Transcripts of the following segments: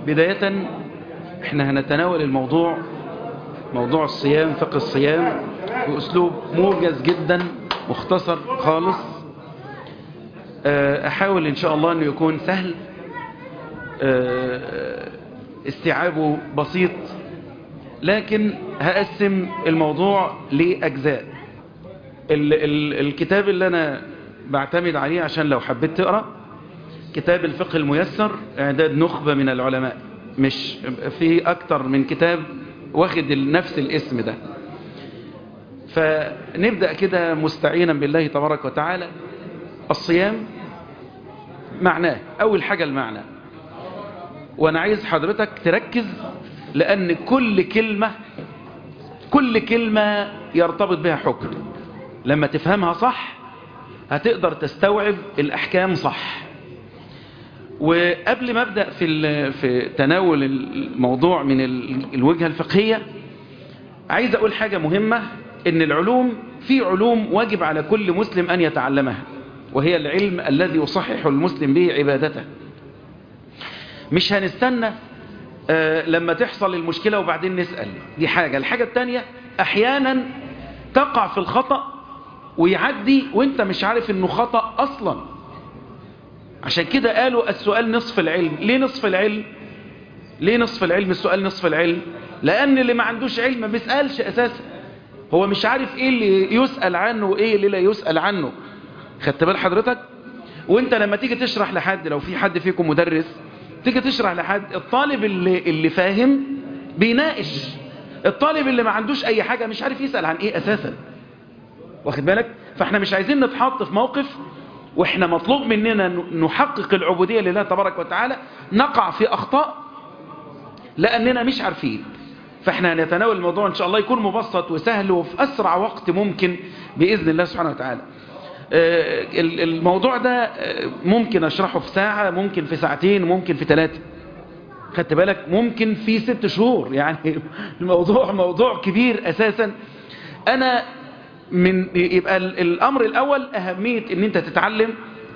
بداية احنا هنتناول موضوع الصيام، فقه الصيام، بأسلوب موجز جدا مختصر خالص. احاول ان شاء الله انه يكون سهل، استيعابه بسيط، لكن هقسم الموضوع لأجزاء. الكتاب اللي انا بعتمد عليه عشان لو حبيت تقرأ كتاب الفقه الميسر، اعداد نخبة من العلماء، مش في اكتر من كتاب واخد نفس الاسم ده. فنبدأ كده مستعينا بالله تبارك وتعالى. الصيام معناه، اول حاجة المعنى، وانا عايز حضرتك تركز، لان كل كلمة يرتبط بها حكم. لما تفهمها صح هتقدر تستوعب الاحكام صح. وقبل ما ابدأ في تناول الموضوع من الوجهة الفقهية، عايز اقول حاجة مهمة، ان العلوم، في علوم واجب على كل مسلم ان يتعلمها، وهي العلم الذي يصحح المسلم به عبادته. مش هنستنى لما تحصل المشكلة وبعدين نسأل، دي حاجة. الحاجة التانية، احيانا تقع في الخطأ ويعدي وانت مش عارف انه خطأ اصلا. عشان كده قالوا السؤال نصف العلم. ليه نصف العلم؟ السؤال نصف العلم، لان اللي ما عندوش علم ما بيسألش اساسا، هو مش عارف ايه اللي يسأل عنه وايه اللي لا يسأل عنه. خدت بال حضرتك؟ وانت لما تيجي تشرح لحد، لو في حد فيكم مدرس، تيجي تشرح لحد، الطالب اللي فاهم بيناقش، الطالب اللي ما عندوش اي حاجة مش عارف يسأل عن ايه اساسا. واخد بالك؟ فاحنا مش عايزين نتحط في موقف واحنا مطلوب مننا نحقق العبودية لله تبارك وتعالى نقع في اخطاء لاننا مش عارفين. فاحنا هنتناول الموضوع ان شاء الله يكون مبسط وسهل وفي اسرع وقت ممكن باذن الله سبحانه وتعالى. الموضوع ده ممكن اشرحه في ساعة، ممكن في ساعتين، ممكن في 3. خدت بالك؟ ممكن في 6 شهور. يعني الموضوع موضوع كبير اساسا. انا يبقى الامر الاول اهمية ان انت تتعلم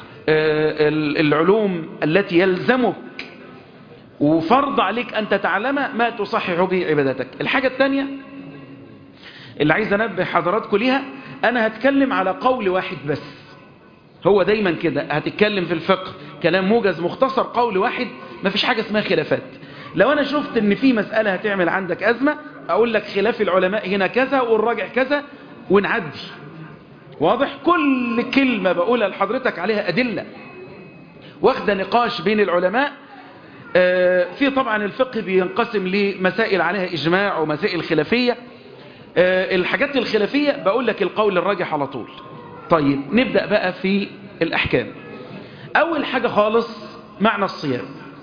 العلوم التي يلزمك وفرض عليك ان تتعلمها ما تصحح به عبادتك. الحاجة الثانية اللي عايز انبه حضراتكم ليها، انا هتكلم على قول واحد بس. هو دايما كده هتتكلم في الفقه كلام موجز مختصر، قول واحد، ما فيش حاجة اسمها خلافات. لو انا شفت ان في مسألة هتعمل عندك ازمة، اقول لك خلاف العلماء هنا كذا والراجع كذا ونعدي. واضح؟ كل كلمة بقولها لحضرتك عليها ادلة واخده نقاش بين العلماء. في طبعا الفقه بينقسم لمسائل عليها اجماع ومسائل خلافية. الحاجات الخلافية بقول لك القول الراجح على طول. طيب نبدأ بقى في الأحكام. أول حاجة خالص معنى الصيام.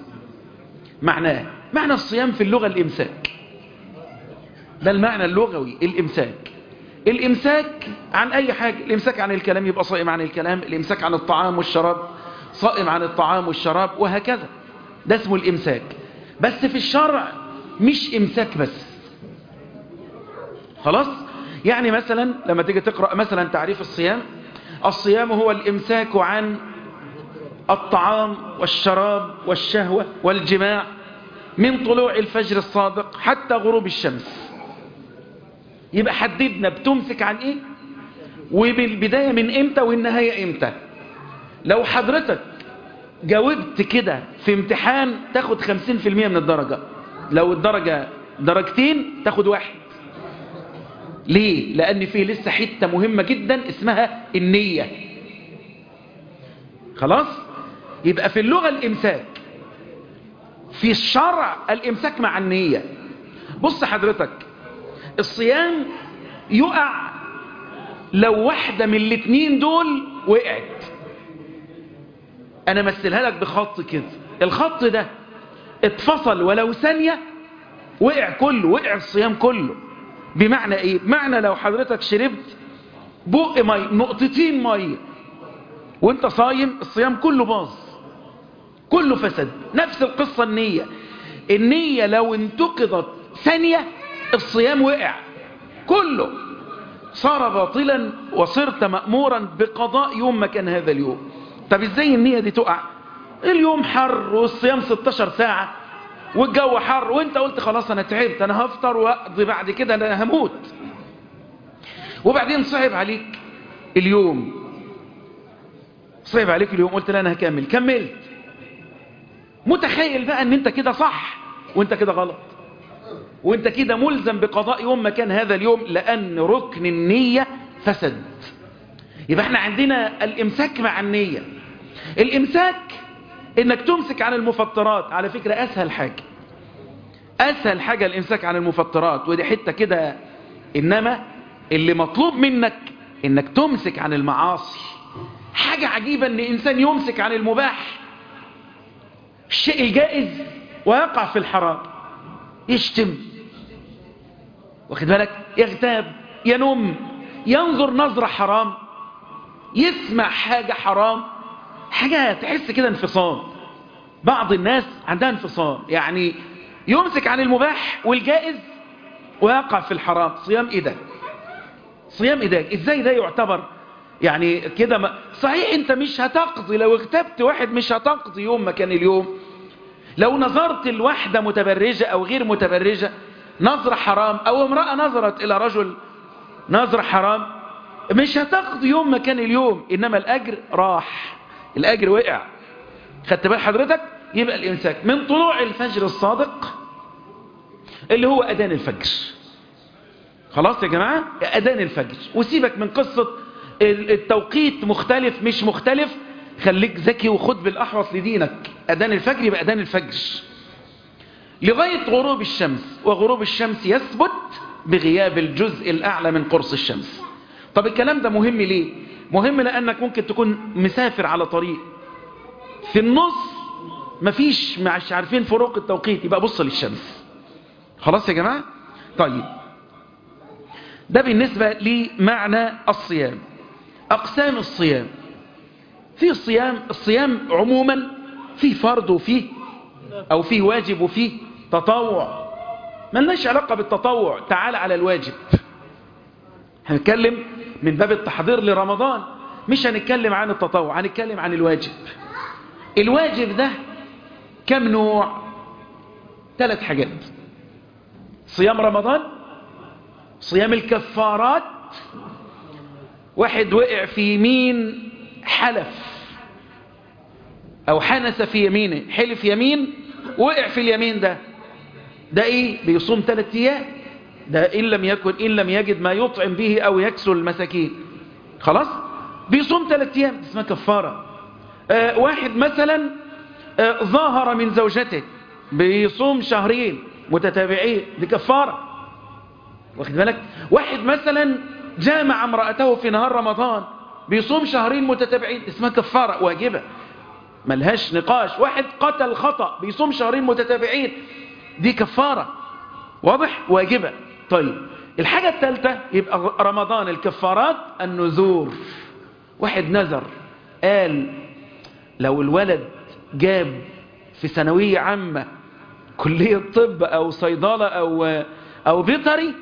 معنى الصيام في اللغة الإمساك، ده المعنى اللغوي، الإمساك عن أي حاجة. الإمساك عن الكلام يبقى صائم عن الكلام، الإمساك عن الطعام والشراب صائم عن الطعام والشراب، وهكذا. ده اسمه الإمساك. بس في الشرع مش إمساك بس، خلاص؟ يعني مثلا لما تيجي تقرأ مثلا تعريف الصيام هو الإمساك عن الطعام والشراب والشهوة والجماع من طلوع الفجر الصادق حتى غروب الشمس. يبقى حددنا بتمسك عن ايه، وبالبداية من امتى والنهاية امتى. لو حضرتك جاوبت كده في امتحان تاخد 50% من الدرجة، لو الدرجة 2 تاخد 1. ليه؟ لأن فيه لسه حتة مهمة جدا اسمها النية. خلاص؟ يبقى في اللغة الإمساك، في الشرع الإمساك مع النية. بص حضرتك، الصيام يقع لو واحدة من الاتنين دول وقعت. أنا مثلها لك بخط كده، الخط ده اتفصل ولو ثانية وقع كله، وقع الصيام كله. بمعنى ايه؟ بمعنى لو حضرتك شربت بق مي، نقطتين مية وانت صايم، الصيام كله باظ، كله فسد. نفس القصة النية لو انتقضت ثانية الصيام وقع كله، صار باطلا وصرت مأمورا بقضاء يوم مكان هذا اليوم. طب ازاي النية دي تقع؟ اليوم حر والصيام 16 ساعة، والجو حر وانت قلت خلاص انا تعبت، انا هفطر واقضي بعد كده انا هموت، وبعدين صعب عليك اليوم، قلت لا انا هكمل، كملت، متخيل بقى ان انت كده صح وانت كده غلط، وانت كده ملزم بقضاء يوم مكان هذا اليوم لان ركن النية فسد. يبقى احنا عندنا الامساك مع النية. الامساك انك تمسك عن المفطرات، على فكرة اسهل حاجة الامساك عن المفطرات، ودي حتة كده. انما اللي مطلوب منك انك تمسك عن المعاصي. حاجة عجيبة ان انسان يمسك عن المباح، الشيء الجائز، ويقع في الحرام، يشتم، واخد بالك، يغتاب، ينم، ينظر نظرة حرام، يسمع حاجة حرام، حاجة تحس كده انفصام. بعض الناس عندها انفصام، يعني يمسك عن المباح والجائز ويقع في الحرام. صيام إيداك ازاي ده يعتبر يعني كده؟ صحيح انت مش هتقضي، لو اغتبت واحد مش هتقضي يوم مكان اليوم، لو نظرت الواحدة متبرجة او غير متبرجة نظرة حرام، او امرأة نظرت الى رجل نظرة حرام، مش هتقضي يوم مكان اليوم، انما الاجر راح، الاجر وقع. خدت بال حضرتك؟ يبقى الامساك من طلوع الفجر الصادق اللي هو اذان الفجر. خلاص يا جماعة، اذان الفجر، وسيبك من قصة التوقيت مختلف مش مختلف، خليك ذكي وخد بالاحوص لدينك. اذان الفجر يبقى اذان الفجر لغاية غروب الشمس، وغروب الشمس يثبت بغياب الجزء الاعلى من قرص الشمس. طب الكلام ده مهم ليه؟ مهم لانك ممكن تكون مسافر على طريق في النص مفيش، مش عارفين فروق التوقيت، يبقى بص للشمس. خلاص يا جماعة؟ طيب، ده بالنسبة لمعنى الصيام. أقسام الصيام، في الصيام عموما في فرض وفيه أو فيه واجب وفيه تطوع. ملناش علاقة بالتطوع، تعال على الواجب. هنتكلم من باب التحضير لرمضان، مش هنتكلم عن التطوع، هنتكلم عن الواجب. الواجب ده كم نوع؟ 3 حاجات: صيام رمضان، صيام الكفارات، واحد وقع في يمين حلف او حنس في يمينه، حلف يمين وقع في اليمين ده ايه؟ بيصوم 3 ايام، ده ان لم يجد ما يطعم به او يكسو المساكين، خلاص بيصوم 3 ايام، اسمها كفارة. واحد مثلا ظاهر من زوجته، بيصوم 2 شهر متتابعين، دي كفارة، واخد بالك. واحد مثلا جامع امرأته في نهار رمضان، بيصوم 2 شهر متتابعين، اسمها كفارة واجبة ملهاش نقاش. واحد قتل خطأ، بيصوم 2 شهر متتابعين، دي كفارة، واضح، واجبة. طيب الحاجة الثالثة يبقى رمضان الكفارات النذور. واحد نذر، قال لو الولد جاب في ثانوية عامة كلية طب او صيدلة او بيطري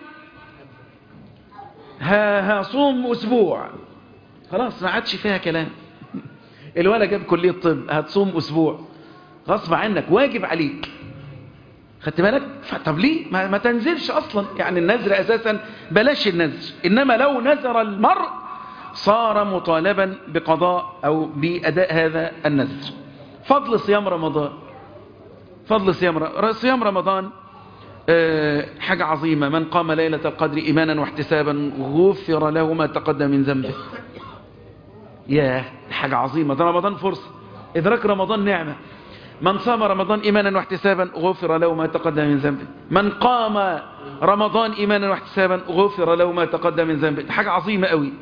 هصوم اسبوع، خلاص ما عادش فيها كلام. الولد جاب كلية طب، هتصوم اسبوع غصب عنك، واجب عليك، خدت بالك. طب ليه ما تنزلش اصلا؟ يعني النذر اساسا بلاش النذر، انما لو نذر المرء صار مطالبا بقضاء او باداء هذا النذر. فضل صيام رمضان، صيام رمضان حاجة عظيمة. من قام ليلة القدر إيمانا واحتسابا غفر له ما تقدم من ذنبه. ياه، حاجة عظيمة، ده رمضان فرصة، إدراك رمضان نعمة. من صام رمضان إيمانا واحتسابا غفر له ما تقدم من ذنبه. من قام رمضان إيمانا واحتسابا غفر له ما تقدم من ذنبه. حاجة عظيمة قوي.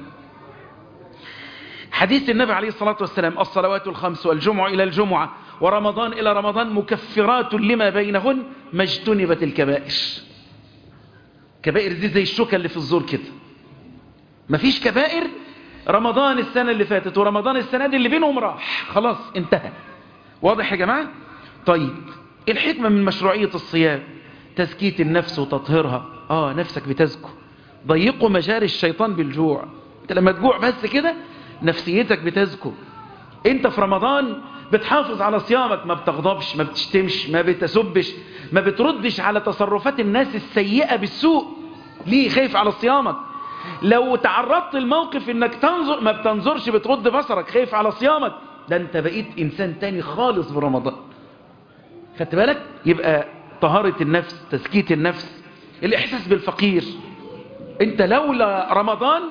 حديث النبي عليه الصلاة والسلام: الصلوات الخمس والجمعة إلى الجمعة ورمضان إلى رمضان مكفرات لما بينهن ما اجتنبت الكبائر. كبائر دي زي الشوكة اللي في الزور كده، مفيش كبائر. رمضان السنة اللي فاتت ورمضان السنة دي اللي بينهم راح، خلاص انتهى. واضح يا جماعة؟ طيب الحكمة من مشروعية الصيام تزكية النفس وتطهيرها. نفسك بتزكو. ضيقوا مجاري الشيطان بالجوع. انت لما تجوع بس كده نفسيتك بتزكو. انت في رمضان بتحافظ على صيامك، ما بتغضبش، ما بتشتمش، ما بتسبش، ما بتردش على تصرفات الناس السيئة بالسوء. ليه؟ خايف على صيامك. لو تعرضت الموقف انك تنظر ما بتنظرش، بترد بصرك، خايف على صيامك. ده انت بقيت انسان تاني خالص برمضان. خدت بالك؟ يبقى طهارة النفس، تزكية النفس، الاحساس بالفقير. انت لولا رمضان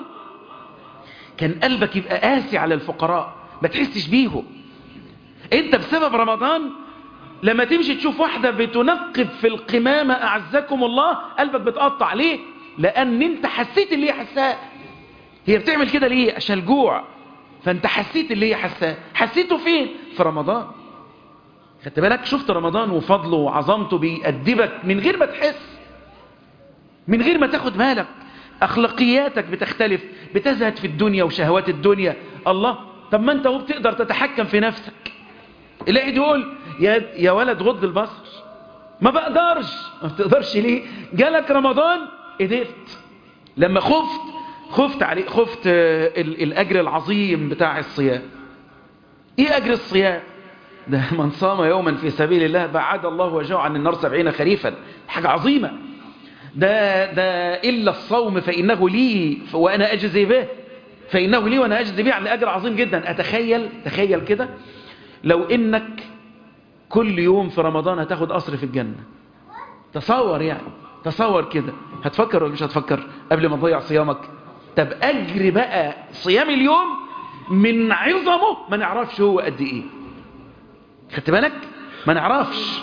كان قلبك يبقى قاسي على الفقراء، ما تحسش بيهم. انت بسبب رمضان لما تمشي تشوف واحدة بتنقب في القمامة أعزكم الله، قلبك بتقطع. ليه؟ لأن انت حسيت اللي هي حساه. هي بتعمل كده ليه؟ عشان الجوع. فانت حسيت اللي هي حساه. حسيته فين؟ في رمضان. خدت بالك؟ شفت رمضان وفضله وعظمته بيأدبك من غير ما تحس، من غير ما تاخد بالك. أخلاقياتك بتختلف، بتزهد في الدنيا وشهوات الدنيا. الله، طب ما انت هو بتقدر تتحكم في نفسك. الواحد يقول يا ولد غض البصر، ما بقدرش. ما بتقدرش ليه؟ جالك رمضان قدرت. لما خفت عليه، خفت الأجر العظيم بتاع الصيام. ايه أجر الصيام؟ ده من صام يوما في سبيل الله بعد الله وجهه عن النار 70 خريفا. حاجة عظيمة. ده إلا الصوم فإنه لي وأنا أجزي به، فإنه لي وأنا أجزي به، عن أجر عظيم جدا. تخيل كده لو إنك كل يوم في رمضان هتاخد قصر في الجنة. تصور يعني، تصور كده. هتفكر ولا مش هتفكر قبل ما تضيع صيامك؟ طب أجر بقى صيام اليوم من عظمه ما نعرفش هو قد إيه. خدت بالك؟ ما نعرفش.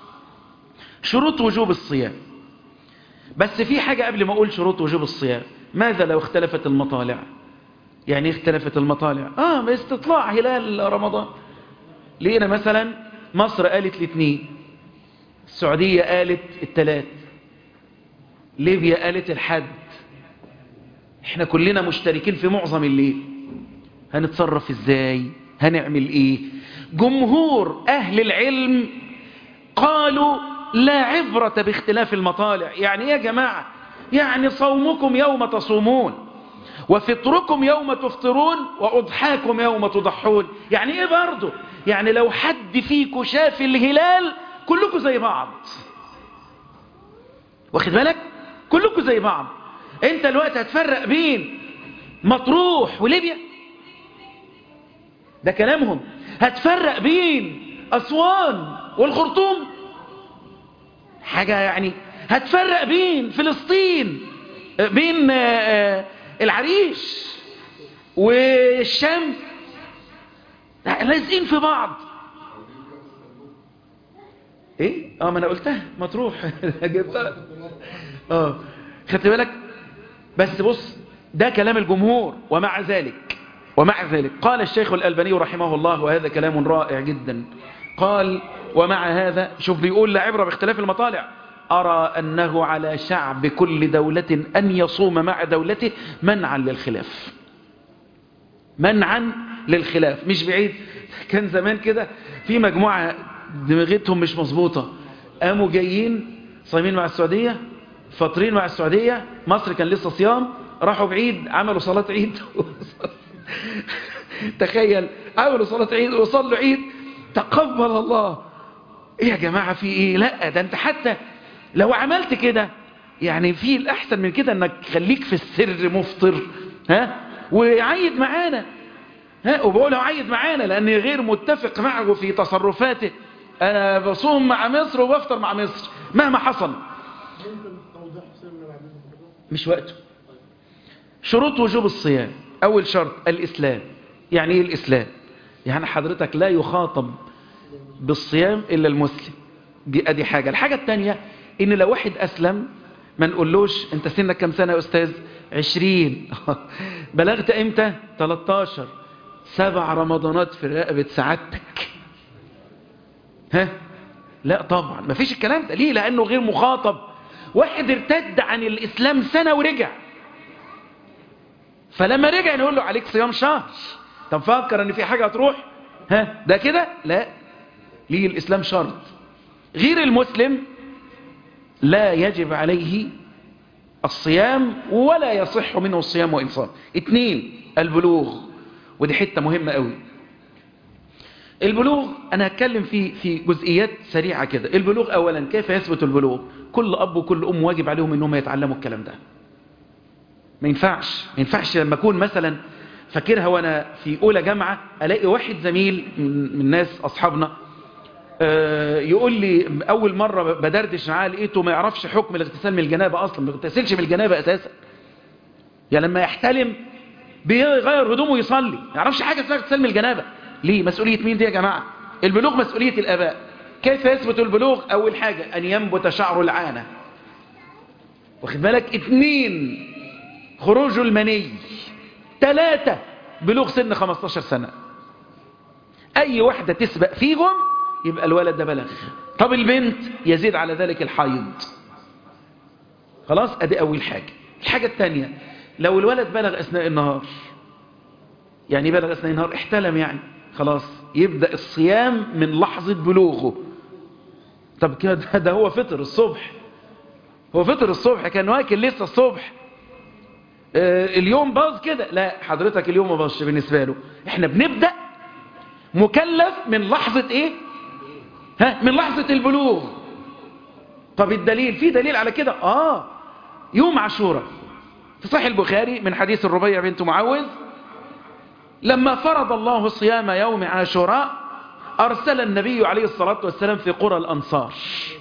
شروط وجوب الصيام. بس في حاجة قبل ما أقول شروط وجوب الصيام. ماذا لو اختلفت المطالع؟ يعني اختلفت المطالع؟ باستطلاع هلال رمضان لقينا مثلا مصر قالت الاثنين، السعودية قالت الثلاث، ليبيا قالت الحد. احنا كلنا مشتركين في معظم الليل. هنتصرف ازاي؟ هنعمل ايه؟ جمهور اهل العلم قالوا لا عبرة باختلاف المطالع. يعني ايه يا جماعة؟ يعني صومكم يوم تصومون، وفطركم يوم تفطرون، وأضحاكم يوم تضحون. يعني ايه برضو؟ يعني لو حد فيكم شاف الهلال كلكم زي بعض. واخد بالك؟ كلكم زي بعض. انت الوقت هتفرق بين مطروح وليبيا؟ ده كلامهم. هتفرق بين أسوان والخرطوم؟ حاجة يعني. هتفرق بين فلسطين، بين العريش والشام؟ لازقين في بعض. ايه؟ ما انا قلتها مطروح. جبتها. خدت بالك؟ بس بص، ده كلام الجمهور. ومع ذلك قال الشيخ الألباني رحمه الله، وهذا كلام رائع جدا، قال: ومع هذا، شوف بيقول لا عبرة باختلاف المطالع، أرى أنه على شعب كل دولة أن يصوم مع دولته منعا للخلاف. منعا للخلاف. مش بعيد كان زمان كده في مجموعة دماغتهم مش مظبوطة، قاموا جايين صايمين مع السعودية، فاطرين مع السعودية، مصر كان لسه صيام، راحوا بعيد عملوا صلاة عيد. تخيل، عملوا صلاة عيد وصلوا عيد. تقبل الله. ايه يا جماعة في ايه؟ لا، ده انت حتى لو عملت كده يعني في الأحسن من كده انك خليك في السر مفطر، وعيد معانا. وبقوله عيد معانا لأني غير متفق معه في تصرفاته. أنا بصوم مع مصر وبفطر مع مصر مهما حصل. مش وقته. شروط وجوب الصيام. أول شرط الإسلام. يعني إيه الإسلام؟ يعني حضرتك لا يخاطب بالصيام إلا المسلم. دي حاجة. الحاجة التانية إن لو واحد أسلم ما نقولوش أنت سنك كم سنة يا أستاذ؟ 20. بلغت إمتى؟ 13. 7 رمضانات في رقبة سعادتك. لا طبعا ما فيش الكلام ده. ليه؟ لأنه غير مخاطب. واحد ارتد عن الإسلام سنة ورجع، فلما رجع نقول له عليك صيام شهر. طب فكر ان في حاجة هتروح؟ ده كده؟ لا، ليه؟ الإسلام شرط. غير المسلم لا يجب عليه الصيام ولا يصح منه الصيام وإن صام. 2 البلوغ. ودي حتة مهمة قوي. البلوغ أنا هتكلم في جزئيات سريعة كده. البلوغ أولا كيف يثبت البلوغ؟ كل أب وكل أم واجب عليهم أنهم يتعلموا الكلام ده. ما ينفعش لما أكون مثلا فاكرها وأنا في أولى جامعة ألاقي واحد زميل من ناس أصحابنا يقول لي أول مرة بدردش معاه لقيته ما يعرفش حكم الاغتسال من الجنابة أصلا، ما يغتسلش من الجنابة أساسا. يعني لما يحتلم بيغير هدومه ويصلي، ما يعرفش حاجة اسمها اغتسال من الجنابة. ليه؟ مسؤولية مين دي يا جماعة؟ البلوغ مسؤولية الآباء. كيف يثبت البلوغ؟ أول حاجة أن ينبت شعر العانة، واخد بالك؟ 2 خروج المني، 3 بلوغ سن 15 سنة. أي واحدة تسبق فيهم يبقى الولد ده بلغ. طب البنت يزيد على ذلك الحيض. خلاص، أدي أول حاجة. الحاجة الثانية، لو الولد بلغ أثناء النهار، يعني بلغ أثناء النهار احتلم، يعني خلاص يبدأ الصيام من لحظة بلوغه. طب كده ده هو فطر الصبح، هو فطر الصبح كان واكل لسه الصبح، اليوم باظ كده. لا حضرتك اليوم ما باظش بالنسبة له. احنا بنبدأ مكلف من لحظة ايه؟ من لحظة البلوغ. طب الدليل، في دليل على كده؟ يوم عاشوراء في صحيح البخاري من حديث الربيع بنت معوذ، لما فرض الله صيام يوم عاشوراء أرسل النبي عليه الصلاة والسلام في قرى الأنصار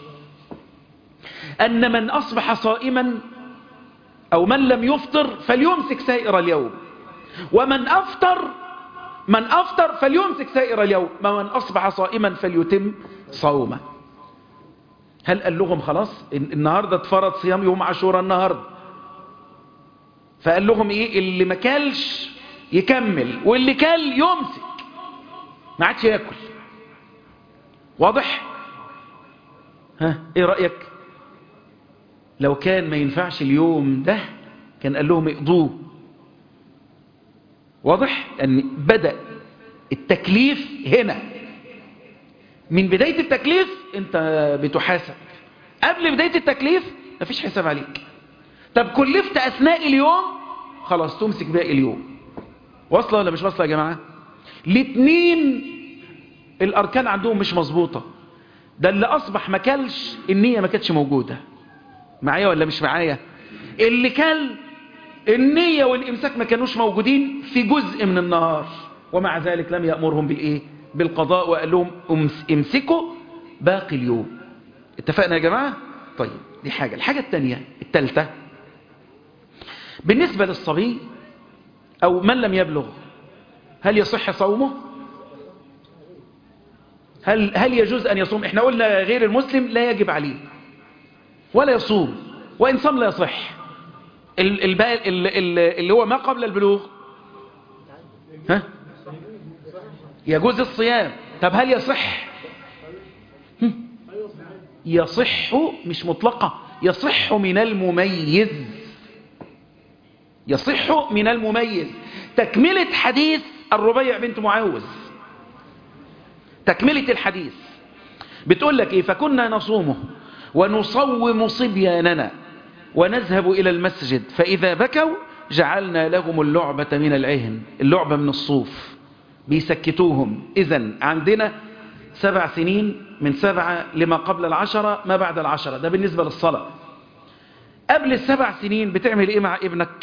أن من أصبح صائما أو من لم يفطر فليمسك سائر اليوم، ومن أفطر فليمسك سائر اليوم، ومن أصبح صائما فليتم صومه. هل قال لهم خلاص النهاردة اتفرض صيام يوم عاشوراء النهاردة، فقال لهم ايه؟ اللي ما كلش يكمل واللي كل يمسك، ما عادش ياكل. واضح؟ ايه رأيك؟ لو كان ما ينفعش اليوم ده كان قال لهم اقضوه. واضح ان بدأ التكليف هنا. من بداية التكليف انت بتحاسب، قبل بداية التكليف مفيش حساب عليك. طب كلفت اثناء اليوم، خلاص تمسك باقي اليوم. واصله ولا مش واصله يا جماعة؟ الاثنين الاركان عندهم مش مظبوطة. ده اللي اصبح ما كلش النية ما كانتش موجودة. معايا ولا مش معايا؟ اللي كل النية والامساك ما كانوش موجودين في جزء من النهار، ومع ذلك لم يأمرهم بالايه؟ بالقضاء، وقال لهم امسكوا باقي اليوم. اتفقنا يا جماعة؟ طيب دي حاجة. الحاجة الثانية الثالثة، بالنسبة للصبي أو من لم يبلغ، هل يصح صومه؟ هل يجوز أن يصوم؟ احنا قلنا غير المسلم لا يجب عليه ولا يصوم، وإن صام لا يصح. اللي هو ما قبل البلوغ يجوز الصيام. طب هل يصح؟ يصح مش مطلقة، يصح من المميز، يصح من المميز. تكملة حديث الربيع بنت معوذ، تكملة الحديث بتقول لك ايه؟ فكنا نصومه ونصوم صبياننا ونذهب إلى المسجد فإذا بكوا جعلنا لهم اللعبة من العهن، اللعبة من الصوف، بيسكتوهم. إذن عندنا 7 سنين، من 7 لما قبل 10 ما بعد 10. ده بالنسبة للصلاة. قبل 7 سنين بتعمل ايه مع ابنك؟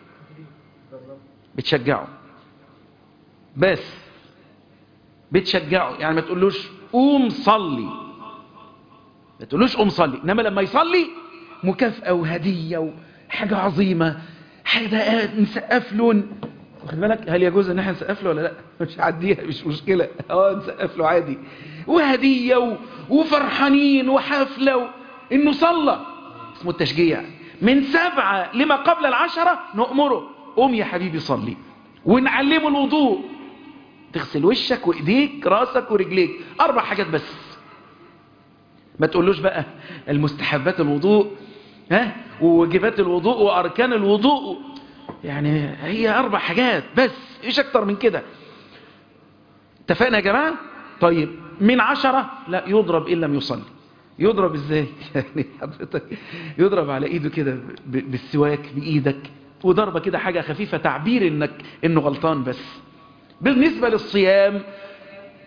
بتشجعه، بس بتشجعه. يعني ما تقولوش قوم صلي، ما تقولوش قوم صلي، انما لما يصلي مكافأة وهدية وحاجة عظيمة، حاجة نسقف له. واخد بالك؟ هل يجوز ان احنا نسقف له ولا لا؟ مش عديها، مش مشكلة، نسقف له عادي، وهدية وفرحانين وحفلة انه صلى. اسمه التشجيع. من 7 لما قبل 10 نؤمره قوم يا حبيبي صلي، ونعلمه الوضوء، تغسل وشك وايديك راسك ورجليك، 4 حاجات بس. ما تقولوش بقى المستحبات الوضوء وواجبات الوضوء واركان الوضوء، يعني هي 4 حاجات بس، ايش اكتر من كده. اتفقنا يا جماعة؟ طيب من 10 لا يضرب إن لم يصلي. يضرب ازاي؟ يعني حضرتك يضرب على ايده كده بالسواك بايدك، وضربة كده حاجة خفيفة، تعبير انه غلطان. بس بالنسبة للصيام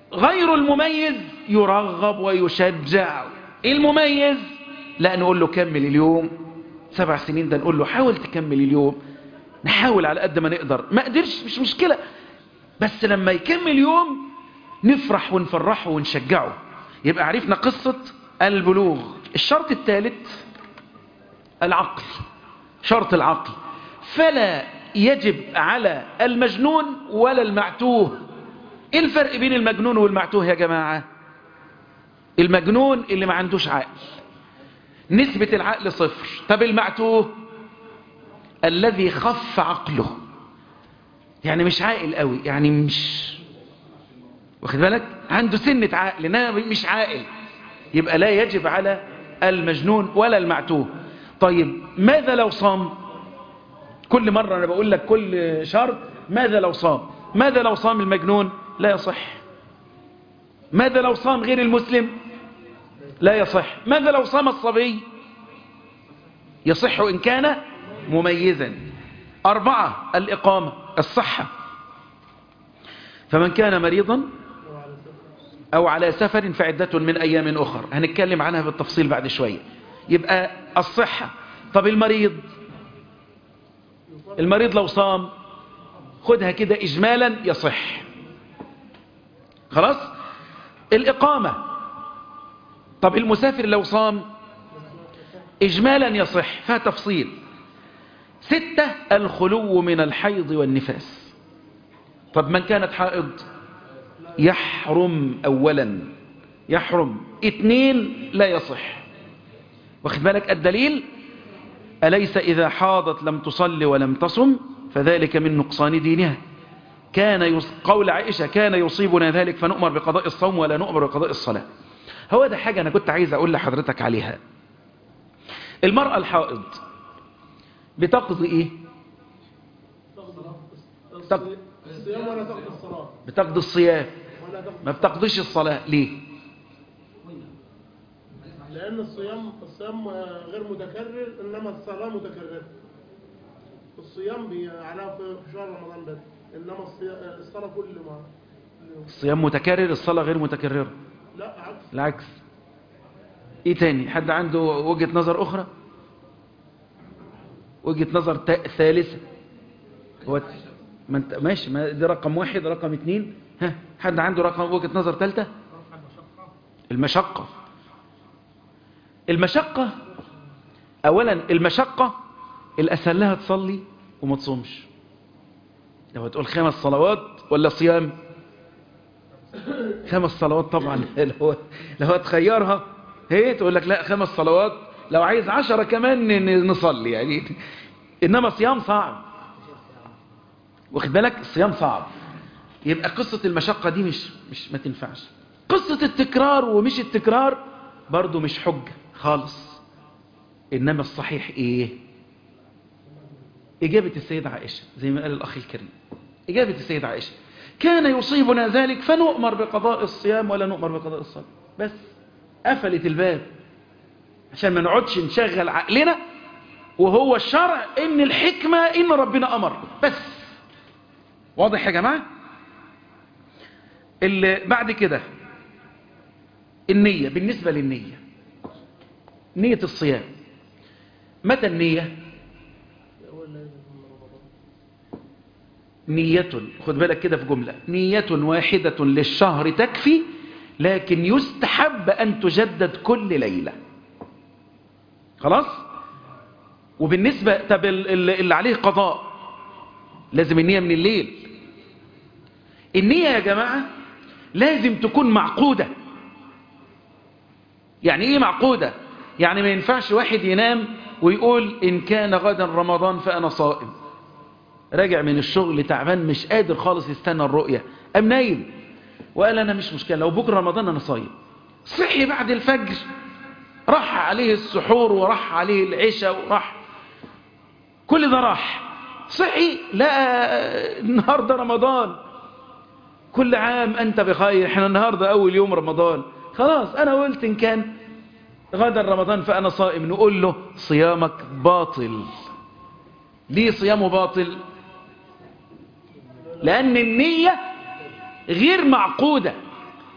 غير المميز يرغب ويشجع. المميز لا نقول له كمل اليوم، 7 سنين ده نقول له حاول تكمل اليوم، نحاول على قد ما نقدر، ما قدرش مش مشكلة، بس لما يكمل يوم نفرح ونفرحه ونشجعه. يبقى عرفنا قصة البلوغ. الشرط الثالث العقل، شرط العقل. فلا يجب على المجنون ولا المعتوه. ايه الفرق بين المجنون والمعتوه يا جماعة؟ المجنون اللي ما عندوش عقل، نسبة العقل 0. طب المعتوه الذي خف عقله، يعني مش عاقل قوي، يعني مش واخد بالك، عنده سنة عقل انما مش عاقل، يبقى لا يجب على المجنون ولا المعتوه. طيب ماذا لو صام؟ كل مرة انا بقول لك كل شرط ماذا لو صام. ماذا لو صام المجنون؟ لا يصح. ماذا لو صام غير المسلم؟ لا يصح. ماذا لو صام الصبي؟ يصح إن كان مميزا. 4 الإقامة، الصحة. فمن كان مريضا أو على سفر فعدة من أيام أخر، هنتكلم عنها بالتفصيل بعد شوية. يبقى الصحة. طب المريض لو صام، خدها كده إجمالا يصح. خلاص. الإقامة. طب المسافر لو صام إجمالا يصح، فيها تفصيل. 6 الخلو من الحيض والنفاس. طب من كانت حائض يحرم أولا، يحرم. 2 لا يصح. واخد بالك الدليل؟ أليس إذا حاضت لم تصلي ولم تصم فذلك من نقصان دينها. قول عائشة كان يصيبنا ذلك فنؤمر بقضاء الصوم ولا نؤمر بقضاء الصلاة. هو ده حاجة أنا كنت عايز أقول لحضرتك عليها. المرأة الحائض بتقضي إيه؟ الصيام ولا تقضي الصلاة؟ بتقضي الصيام، ما بتقضيش الصلاة. ليه؟ لأن الصيام غير متكرر، إنما الصلاة متكررة. الصيام على في شهر رمضان بس، إنما الصلاة كل ما الصيام متكرر، الصلاة غير متكررة. لا عكس. العكس. ايه تاني؟ حد عنده وجهة نظر اخرى؟ وجهة نظر ثالثة؟ هو ما انت ماشي، ما دي رقم 1. رقم 2 ها، حد عنده وجهة نظر ثالثة؟ المشقة. المشقة اولا، المشقة الاسهل لها تصلي وما تصومش. لو هتقول 5 صلوات ولا صيام، 5 صلوات طبعا. لو هتخيرها هي تقول لك لا 5 صلوات، لو عايز 10 كمان نصلي يعني. انما صيام صعب، واخد بالك، الصيام صعب. يبقى قصة المشقة دي مش ما تنفعش. قصة التكرار ومش التكرار برضو مش حجة خالص. انما الصحيح ايه؟ اجابة السيدة عائشة زي ما قال الاخ الكريم. اجابة السيدة عائشة كان يصيبنا ذلك فنؤمر بقضاء الصيام ولا نؤمر بقضاء الصلاة. بس قفلت الباب عشان ما نقعدش نشغل عقلنا، وهو الشرع ان الحكمة ان ربنا امر بس. واضح يا جماعة؟ اللي بعد كده النية. بالنسبة للنية، نية الصيام متى النية؟ نية، خد بالك كده في جملة، نية واحدة للشهر تكفي، لكن يستحب أن تجدد كل ليلة. خلاص. وبالنسبة طب اللي عليه قضاء لازم النية من الليل. النية يا جماعة لازم تكون معقودة. يعني ايه معقودة؟ يعني ما ينفعش واحد ينام ويقول إن كان غدا رمضان فأنا صائم، راجع من الشغل تعبان مش قادر خالص يستنى الرؤية، قام نايم وقال أنا مش مشكلة لو بكرة رمضان أنا صايم. صحي بعد الفجر، راح عليه السحور وراح عليه العشاء وراح كل ده راح، صحي لا النهاردة رمضان، كل عام أنت بخير، احنا النهاردة أول يوم رمضان، خلاص أنا قلت إن كان غدا رمضان فأنا صائم. نقول له صيامك باطل. ليه صيامه باطل؟ لأن النية غير معقودة.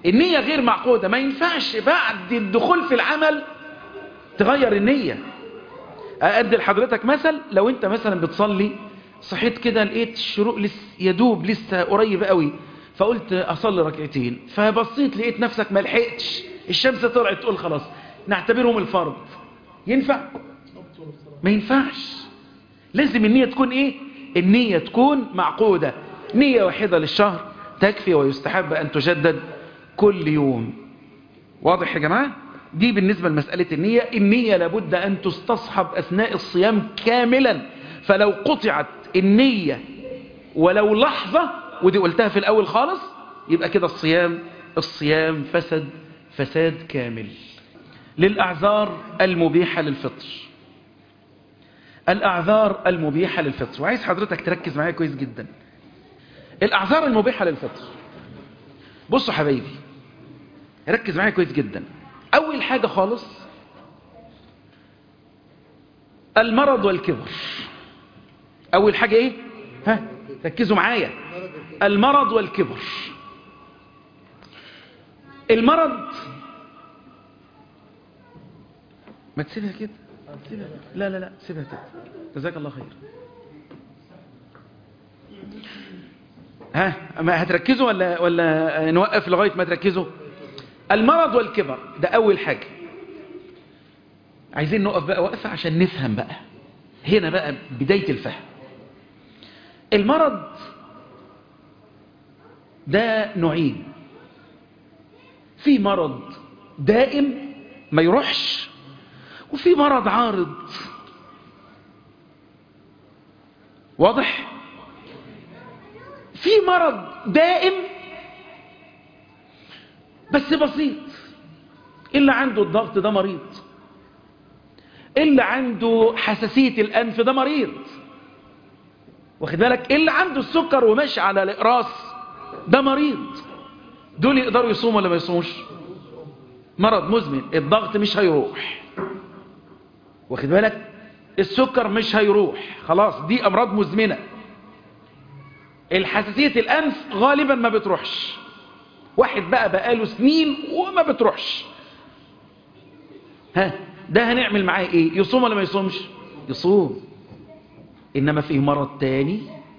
النية غير معقودة، ما ينفعش بعد الدخول في العمل تغير النية. أدي لحضرتك مثل، لو انت مثلا بتصلي صحيت كده لقيت الشروق يدوب لسه قريب قوي، فقلت أصلي ركعتين، فبصيت لقيت نفسك ما لحقتش، الشمس طلعت، تقول خلاص نعتبرهم الفرض. ينفع؟ ما ينفعش. لازم النية تكون ايه؟ النية تكون معقودة. نية واحدة للشهر تكفي، ويستحب أن تجدد كل يوم. واضح يا جماعة؟ دي بالنسبة لمسألة النية. النية لابد أن تستصحب أثناء الصيام كاملا، فلو قطعت النية ولو لحظة، ودي قلتها في الأول خالص، يبقى كده الصيام فسد فساد كامل. للأعذار المبيحة للفطر. الأعذار المبيحة للفطر، وعايز حضرتك تركز معايا كويس جدا. الأعذار المبيحة للفطر، بصوا حبايبي ركز معايا كويس جدا. أول حاجة خالص المرض والكبر. أول حاجة إيه؟ ركزوا معايا. المرض والكبر. المرض ما تسيبها كده، سيبها. لا لا لا سيبها كده، جزاك الله خير. ما هتركزوا ولا نوقف لغاية ما تركزوا؟ المرض والكبر ده أول حاجة. عايزين نقف بقى وقفة عشان نفهم بقى، هنا بقى بداية الفهم. المرض ده نوعين، في مرض دائم ما يروحش، وفي مرض عارض. واضح؟ في مرض دائم بس بسيط، اللي عنده الضغط ده مريض، اللي عنده حساسية الأنف ده مريض، واخد بالك، اللي عنده السكر وماشي على الإقراص ده مريض. دول يقدروا يصوموا ولا ما يصوموش؟ مرض مزمن، الضغط مش هيروح، واخد بالك، السكر مش هيروح، خلاص دي أمراض مزمنة. الحساسية الأنف غالبا ما بتروحش، واحد بقى بقاله سنين وما بتروحش، ده هنعمل معاه ايه؟ يصوم ولا ما يصومش؟ يصوم. انما في مرض تاني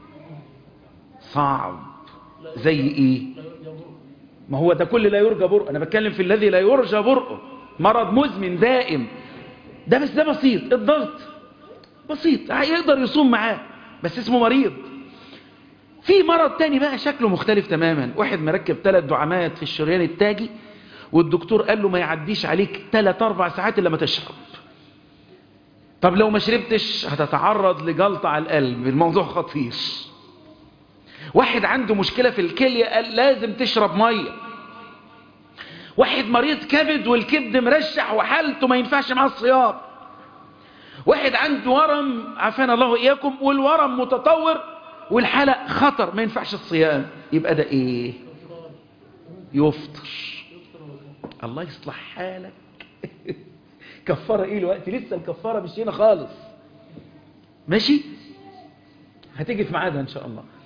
صعب، زي ايه؟ ما هو ده كل لا يرجى برؤه، انا بتكلم في الذي لا يرجى برؤه، مرض مزمن دائم ده، بس ده بسيط، الضغط بسيط هيقدر يصوم معاه، بس اسمه مريض. في مرض تاني بقى شكله مختلف تماما، واحد مركب 3 دعامات في الشريان التاجي، والدكتور قال له ما يعديش عليك 3-4 ساعات إلا ما تشرب. طب لو ما شربتش هتتعرض لجلطة على القلب، الموضوع خطير. واحد عنده مشكلة في الكلية قال لازم تشرب مية. واحد مريض كبد والكبد مرشح وحالته ما ينفعش معاه الصيام. واحد عنده ورم عافانا الله وإياكم والورم متطور والحالة خطر، ما ينفعش الصيام، يبقى ده ايه؟ يفطر. الله يصلح حالك. كفارة ايه الوقت؟ لسه الكفارة مش هنا خالص، ماشي، هتيجي في ميعادها ان شاء الله.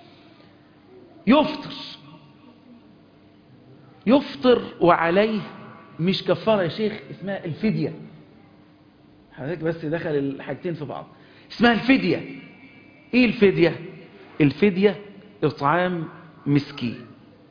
يفطر وعليه مش كفارة يا شيخ، اسمها الفدية. حضرتك بس دخل الحاجتين في بعض، اسمها الفدية. ايه الفدية؟ الفدية اطعام مسكين،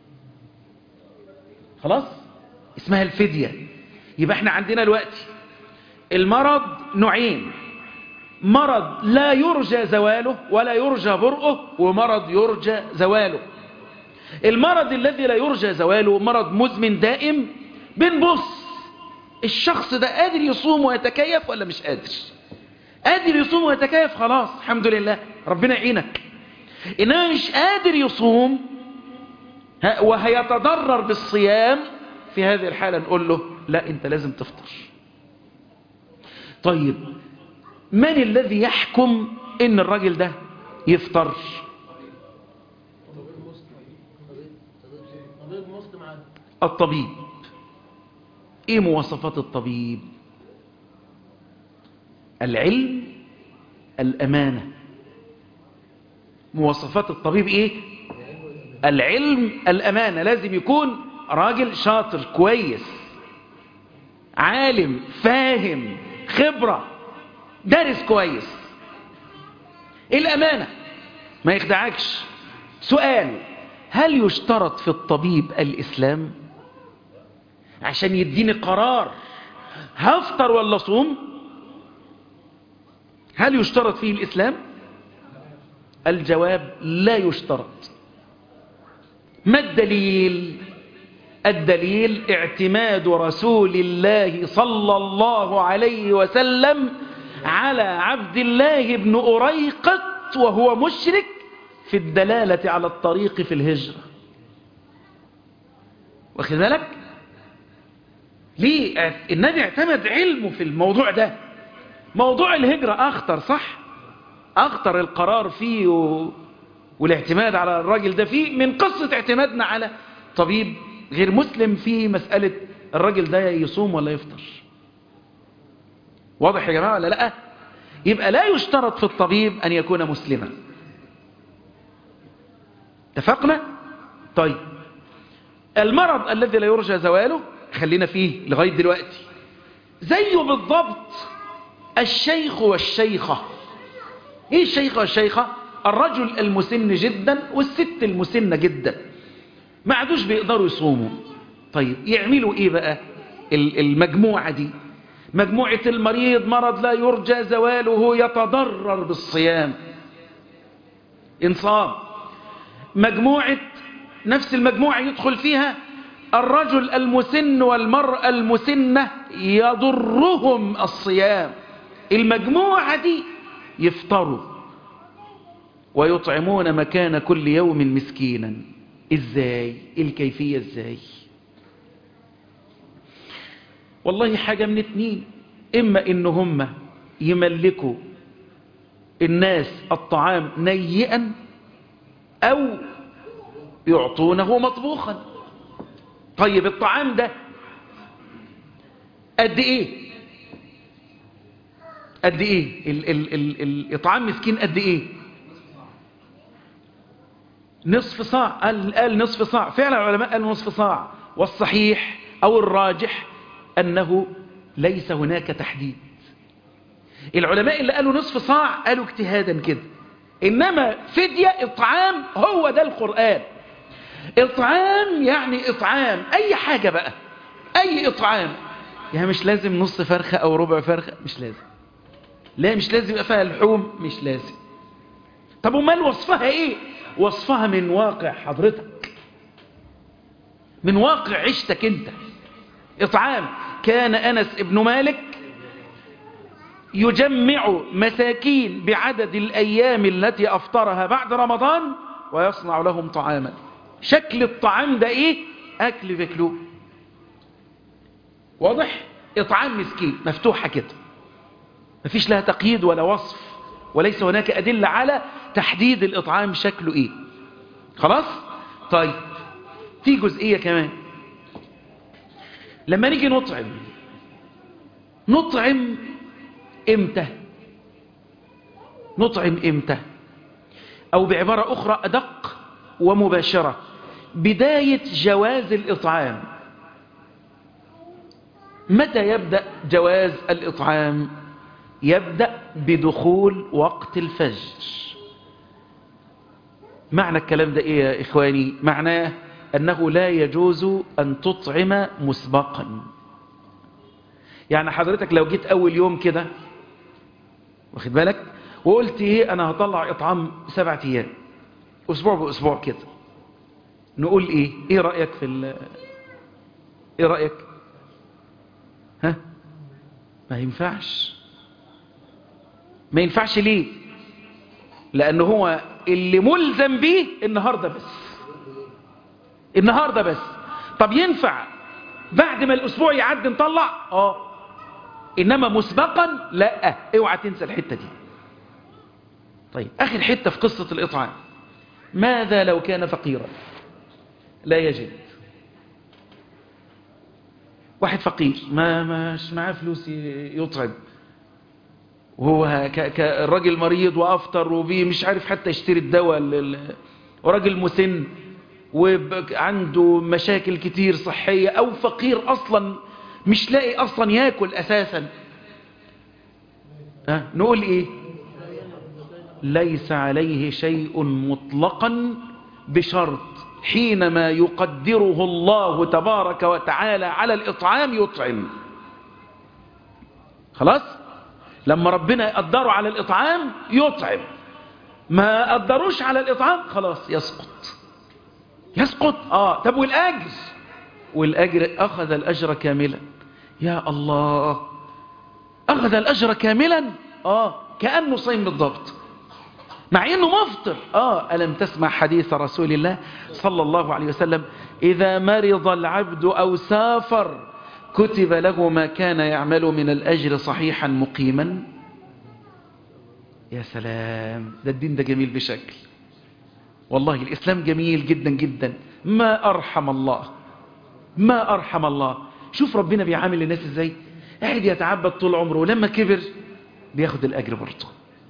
خلاص اسمها الفدية. يبقى احنا عندنا دلوقتي المرض نوعين، مرض لا يرجى زواله ولا يرجى برؤه، ومرض يرجى زواله. المرض الذي لا يرجى زواله مرض مزمن دائم، بنبص الشخص ده قادر يصوم ويتكيف ولا مش قادر. قادر يصوم ويتكيف خلاص الحمد لله ربنا يعينك. إنما مش قادر يصوم وهيتضرر بالصيام، في هذه الحالة نقول له لا انت لازم تفطر. طيب من الذي يحكم ان الراجل ده يفطر؟ الطبيب. ايه مواصفات الطبيب؟ العلم، الامانة. مواصفات الطبيب ايه؟ العلم، الامانة. لازم يكون راجل شاطر كويس عالم فاهم خبرة دارس كويس. الأمانة ما يخدعكش. سؤال: هل يشترط في الطبيب الإسلام عشان يديني قرار هفطر ولا صوم؟ هل يشترط فيه الإسلام؟ الجواب: لا يشترط. ما الدليل؟ الدليل اعتماد رسول الله صلى الله عليه وسلم على عبد الله بن أريقط وهو مشرك في الدلالة على الطريق في الهجرة. واخد بالك؟ ليه؟ النبي اعتمد علمه في الموضوع ده. موضوع الهجرة أخطر، صح؟ أخطر القرار فيه والاعتماد على الراجل ده فيه من قصة اعتمادنا على طبيب غير مسلم في مسألة الراجل ده يصوم ولا يفطر. واضح يا جماعة ولا لا؟ يبقى لا يشترط في الطبيب أن يكون مسلما. اتفقنا؟ طيب، المرض الذي لا يرجى زواله خلينا فيه لغاية دلوقتي. زيه بالضبط الشيخ والشيخة. ايه الشيخ والشيخة؟ الرجل المسن جدا والست المسنة جدا ما عادوش بيقدروا يصوموا. طيب يعملوا ايه بقى المجموعة دي؟ مجموعة المريض مرض لا يرجى زواله يتضرر بالصيام إن صام. مجموعة نفس المجموعة يدخل فيها الرجل المسن والمرأة المسنة يضرهم الصيام. المجموعة دي يفطروا ويطعمون مكان كل يوم مسكينا. ازاي؟ الكيفية ازاي؟ والله حاجة من اتنين: اما ان هم يملكوا الناس الطعام نيئا او يعطونه مطبوخا. طيب الطعام ده قد ايه؟ قد ايه الاطعام مسكين؟ قد ايه؟ نصف صاع. قال نصف صاع. فعلا العلماء قالوا نصف صاع، والصحيح او الراجح انه ليس هناك تحديد. العلماء اللي قالوا نصف صاع قالوا اجتهادا كده، انما فدية اطعام هو ده القرآن. اطعام يعني اطعام اي حاجة بقى، اي اطعام. يعني مش لازم نص فرخة او ربع فرخة، مش لازم. لا مش لازم يبقى فيها لحوم، مش لازم. طب ومال وصفها ايه؟ وصفها من واقع حضرتك، من واقع عيشتك انت. اطعام. كان انس ابن مالك يجمع مساكين بعدد الايام التي افطرها بعد رمضان ويصنع لهم طعاما. شكل الطعام ده ايه؟ اكل بياكلوه. واضح؟ اطعام مسكين مفتوحة كده، مفيش لها تقييد ولا وصف، وليس هناك أدلة على تحديد الإطعام شكله إيه. خلاص؟ طيب في جزئية كمان. لما نيجي نطعم إمتى؟ نطعم إمتى؟ أو بعبارة أخرى أدق ومباشرة: بداية جواز الإطعام. متى يبدأ جواز الإطعام؟ يبدأ بدخول وقت الفجر. معنى الكلام ده ايه يا اخواني؟ معناه انه لا يجوز ان تطعم مسبقا. يعني حضرتك لو جيت اول يوم كده، واخد بالك، وقلت ايه انا هطلع اطعام 7 ايام اسبوع باسبوع كده، نقول ايه رأيك في ايه رأيك؟ ها؟ ما ينفعش. ما ينفعش ليه؟ لأنه هو اللي ملزم به النهاردة بس. طب ينفع بعد ما الأسبوع يعد نطلع؟ إنما مسبقا لا. اوعى تنسى الحتة دي. طيب آخر حتة في قصة الإطعام: ماذا لو كان فقيرا لا يجد؟ واحد فقير مش معاه فلوس يطعم، وهو الراجل مريض وافطر وبيه مش عارف حتى يشتري الدواء، وراجل مسن وعنده مشاكل كتير صحية، أو فقير أصلا مش لاقي أصلا يأكل أساسا، نقول إيه؟ ليس عليه شيء مطلقا بشرط، حينما يقدره الله تبارك وتعالى على الإطعام يطعم. خلاص؟ لما ربنا يقدره على الإطعام يطعم، ما قدروش على الإطعام خلاص يسقط. طب والأجر؟ والأجر أخذ الأجر كاملا. يا الله، أخذ الأجر كاملا، كأنه صيم بالضبط، مع أنه مفطر. ألم تسمع حديث رسول الله صلى الله عليه وسلم: إذا مرض العبد أو سافر كتب له ما كان يعمل من الأجر صحيحا مقيما. يا سلام، ده الدين ده جميل بشكل، والله الإسلام جميل جدا جدا. ما أرحم الله. شوف ربنا بيعامل الناس ازاي، قاعد يتعبد طول عمره، ولما كبر بياخد الأجر برضه.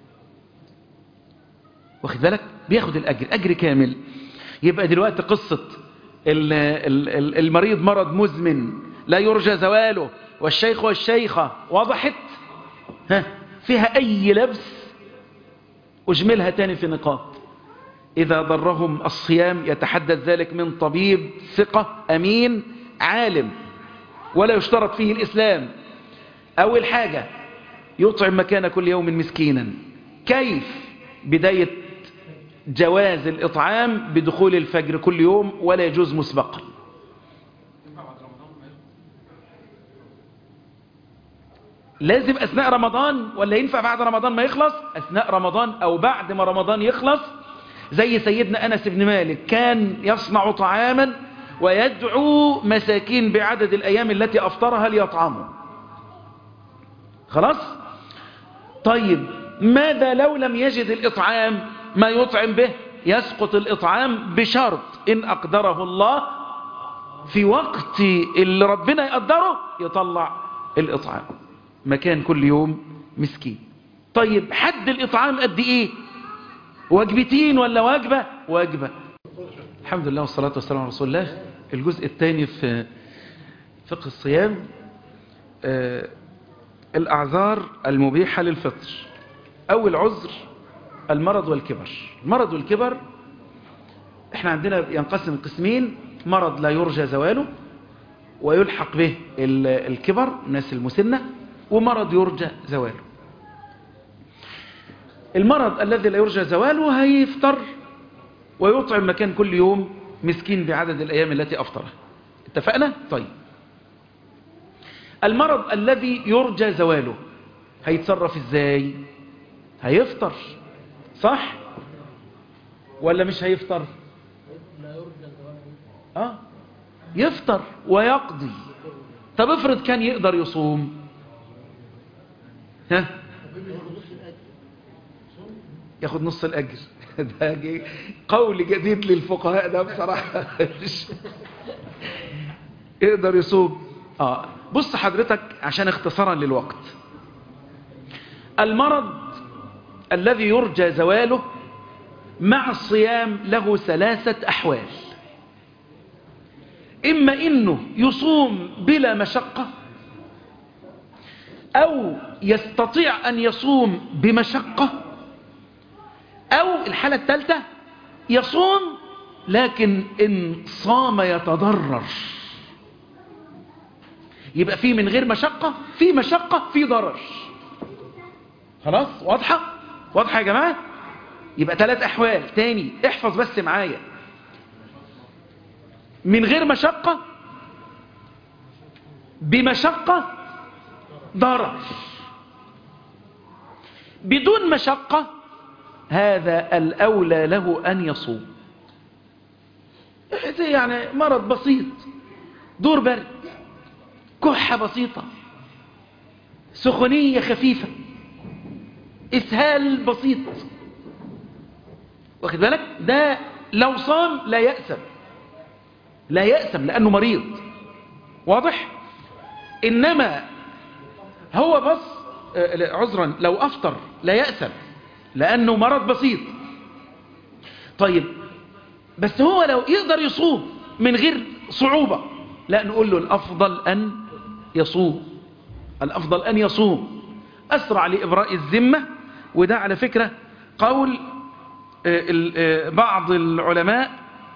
واخد بالك؟ بياخد الأجر، أجر كامل. يبقى دلوقتي قصة المريض مرض مزمن لا يرجى زواله، والشيخ والشيخة، وضحت؟ فيها أي لبس؟ أجملها تاني في نقاط. إذا ضرهم الصيام يتحدث ذلك من طبيب ثقة أمين عالم، ولا يشترط فيه الإسلام. أول حاجة يطعم مكان كل يوم مسكينا. كيف؟ بداية جواز الإطعام بدخول الفجر كل يوم، ولا يجوز مسبقا. لازم أثناء رمضان، ولا ينفع بعد رمضان ما يخلص؟ أثناء رمضان أو بعد ما رمضان يخلص. زي سيدنا أنس بن مالك، كان يصنع طعاما ويدعو مساكين بعدد الأيام التي أفطرها ليطعموا. خلاص؟ طيب ماذا لو لم يجد الإطعام ما يطعم به؟ يسقط الإطعام بشرط إن أقدره الله في وقت اللي ربنا يقدره يطلع الإطعام مكان كل يوم مسكين. طيب حد الإطعام قد إيه؟ وجبتين ولا وجبة؟ وجبة. الحمد لله والصلاة والسلام على رسول الله. الجزء الثاني في فقه الصيام، الأعذار المبيحة للفطر. أول عذر المرض والكبر. المرض والكبر احنا عندنا ينقسم قسمين: مرض لا يرجى زواله ويلحق به الكبر، الناس المسنة، ومرض يرجى زواله. المرض الذي لا يرجى زواله هيفطر ويطعم مكان كل يوم مسكين بعدد الأيام التي أفطرها. اتفقنا؟ طيب. المرض الذي يرجى زواله هيتصرف ازاي؟ هيفطر، صح ولا مش هيفطر؟ يفطر ويقضي. طب افرض كان يقدر يصوم، ياخد نص الأجر. ده قول جديد للفقهاء ده بصراحة. يقدر يصوم. بص حضرتك عشان اختصارا للوقت، المرض الذي يرجى زواله مع الصيام له 3 أحوال: إما إنه يصوم بلا مشقة، أو يستطيع أن يصوم بمشقة، أو الحالة الثالثة يصوم لكن إن صام يتضرر. يبقى في من غير مشقة، في مشقة، في ضرر. خلاص؟ واضحة يا جماعة؟ يبقى 3 أحوال تاني، احفظ بس معايا: من غير مشقة، بمشقة، ضرر. بدون مشقة هذا الأولى له أن يصوم. يعني مرض بسيط، دور برد، كحة بسيطة، سخونية خفيفة، إسهال بسيط، واخد بالك؟ ده لو صام لا يأسم لأنه مريض. واضح؟ إنما هو بس عذرا لو أفطر لا يأسم لأنه مرض بسيط. طيب بس هو لو يقدر يصوم من غير صعوبة، لا نقول له الأفضل أن يصوم، الأفضل أن يصوم أسرع لإبراء الذمة. وده على فكرة قول بعض العلماء،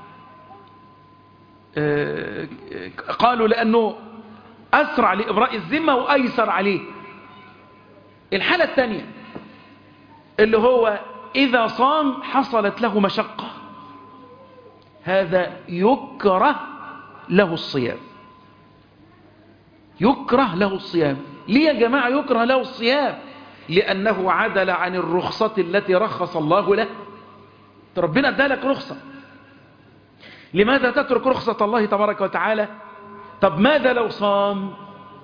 قالوا لأنه أسرع لإبراء الذمة وأيسر عليه. الحالة الثانية اللي هو إذا صام حصلت له مشقة، هذا يكره له الصيام. يكره له الصيام. ليه يا جماعة يكره له الصيام؟ لأنه عدل عن الرخصة التي رخص الله له. ربنا ادالك رخصة، لماذا تترك رخصة الله تبارك وتعالى؟ طب ماذا لو صام؟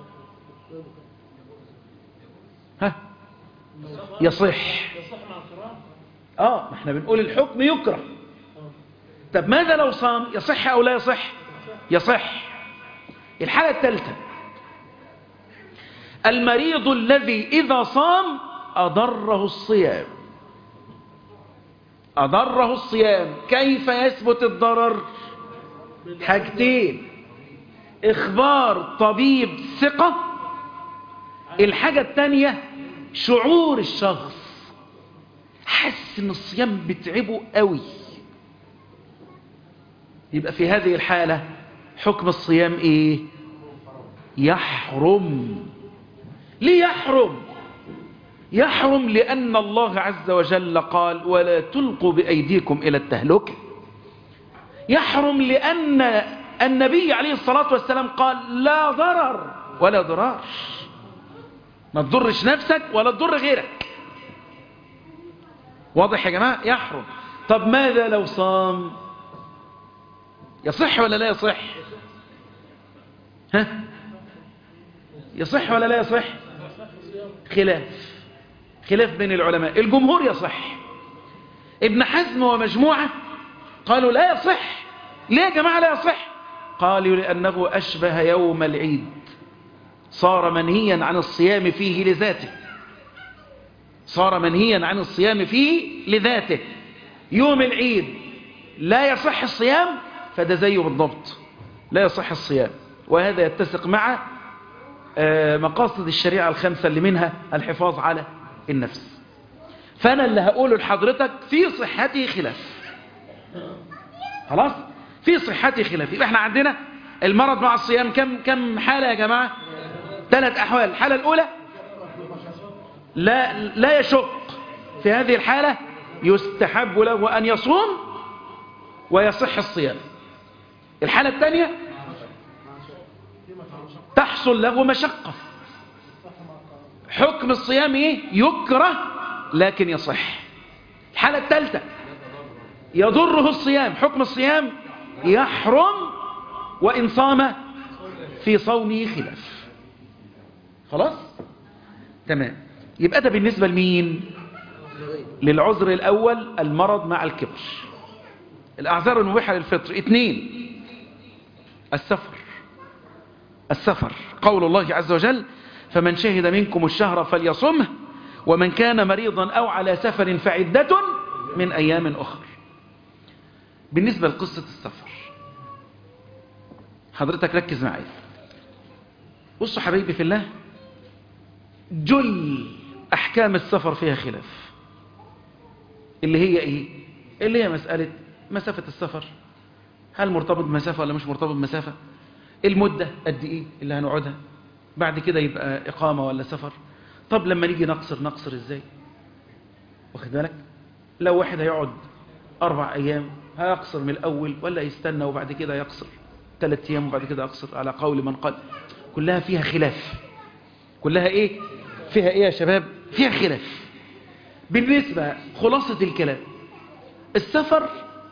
ها يصح. ما احنا بنقول الحكم يكره. طب ماذا لو صام؟ يصح أو لا يصح؟ يصح. الحالة الثالثة المريض الذي إذا صام أضره الصيام. أضره الصيام. كيف يثبت الضرر؟ حاجتين: إخبار طبيب ثقة، الحاجة الثانية شعور الشخص، حس إن الصيام بتعبه قوي، يبقى في هذه الحالة حكم الصيام إيه؟ يحرم. ليه يحرم؟ يحرم لأن الله عز وجل قال ولا تلقوا بأيديكم إلى التهلكة. يحرم لأن النبي عليه الصلاة والسلام قال لا ضرر ولا ضرار، ما تضرش نفسك ولا تضر غيرك. واضح يا جماعة؟ يحرم. طب ماذا لو صام؟ يصح ولا لا يصح؟ ها؟ يصح ولا لا يصح؟ خلاف بين العلماء. الجمهور يصح. ابن حزم ومجموعة قالوا لا يصح. ليه يا جماعة لا يصح؟ قالوا لأنه أشبه يوم العيد، صار منهيا عن الصيام فيه لذاته. صار منهيا عن الصيام فيه لذاته. يوم العيد لا يصح الصيام، فده زيه بالضبط، لا يصح الصيام. وهذا يتسق مع مقاصد الشريعة الخمسة اللي منها الحفاظ على النفس. فأنا اللي هقوله لحضرتك في صحته خلاف. خلاص؟ في صحته خلاف. يبقى احنا عندنا المرض مع الصيام كم حالة يا جماعة؟ 3 أحوال. الحالة الأولى لا يشق، في هذه الحالة يستحب له أن يصوم ويصح الصيام. الحالة الثانية تحصل له مشقة، حكم الصيام ايه؟ يكره لكن يصح. الحالة الثالثة يضره الصيام، حكم الصيام يحرم وإن صام في صومه خلاف. خلاص؟ تمام. يبقى ده بالنسبة لمين؟ للعذر الأول المرض مع الكبر. الأعذار المبيحة للفطر 2: السفر. قول الله عز وجل فمن شهد منكم الشهر فليصمه ومن كان مريضا أو على سفر فعدة من أيام أخر. بالنسبة لقصة السفر حضرتك ركز معي. بصوا حبيبي في الله، جل أحكام السفر فيها خلاف، اللي هي إيه؟ اللي هي مسألة مسافة السفر، هل مرتبط بمسافة ولا مش مرتبط بمسافة؟ المدة قد إيه اللي هنقعدها؟ بعد كده يبقى إقامة ولا سفر؟ طب لما نيجي نقصر إزاي؟ واخد بالك؟ لو واحد هيقعد 4 أيام هيقصر من الأول ولا يستنى وبعد كده يقصر 3 أيام وبعد كده يقصر؟ على قول من قال. كلها فيها خلاف. كلها إيه؟ فيها إيه يا شباب؟ فيها خلاف. بالنسبة خلاصة الكلام، السفر